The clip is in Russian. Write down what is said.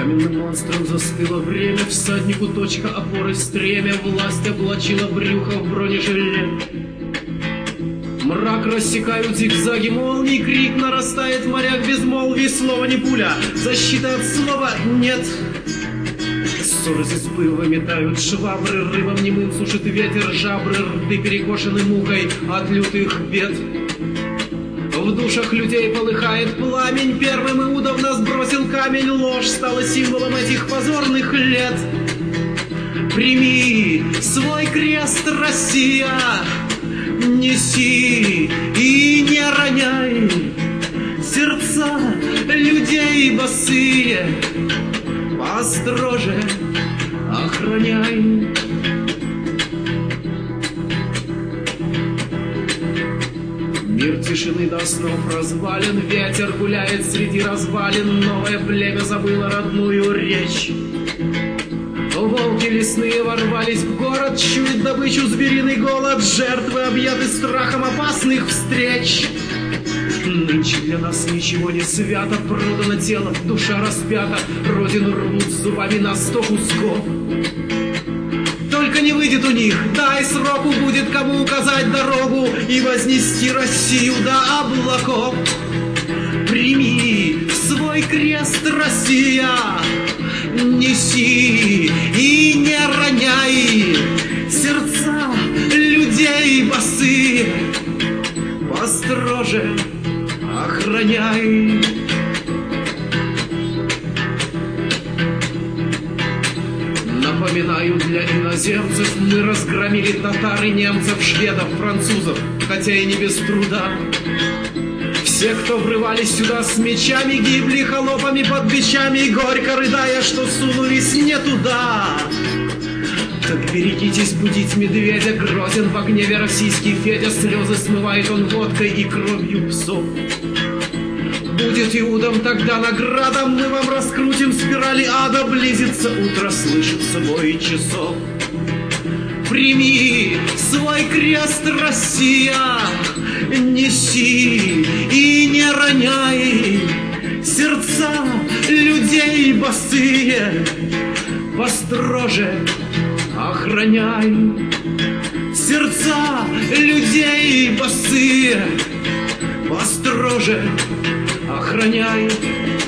Каменным монстром застыло время, всаднику точка опоры стремя, власть облачила брюхо в бронежилет. Мрак рассекают зигзаги молний, крик нарастает в морях безмолвий, слово не пуля, защита от слова нет. Ссоры из избы выметают швабры, рыбам немым сушит ветер жабры, рты перекошены мукой от лютых бед. В душах людей полыхает пламень, первым Иуда в нас бросил камень, ложь стала символом этих позорных лет. Прими свой крест, Россия, неси и не роняй сердца людей босые, построже охраняй. Мир тишины до снов развален, ветер гуляет среди развалин, новое племя забыло родную речь. Волки лесные ворвались в город, чует добычу звериный голод, жертвы объяты страхом опасных встреч. Нынче для нас ничего не свято, продано тело, душа распята, родину рвут зубами на 100 кусков. Только не выйдет у них, дай сроку, будет кому указать дорогу и вознести Россию до облаков. Прими свой крест, Россия, неси и не роняй сердца людей босые, построже охраняй. Напоминаю для иноземцев, мы разгромили татар и немцев, шведов, французов, хотя и не без труда. Все, кто врывались сюда с мечами, гибли холопами под бичами, горько рыдая, что сунулись не туда. Так берегитесь будить медведя, грозен в гневе российский Федя, слезы смывает он водкой и кровью псов. Будет Иудом тогда награда, мы вам раскрутим спирали ада, близится утро, слышится бой часов. Прими свой крест, Россия, неси и не роняй сердца людей босые, построже охраняй. Сердца людей босые, построже охраняй.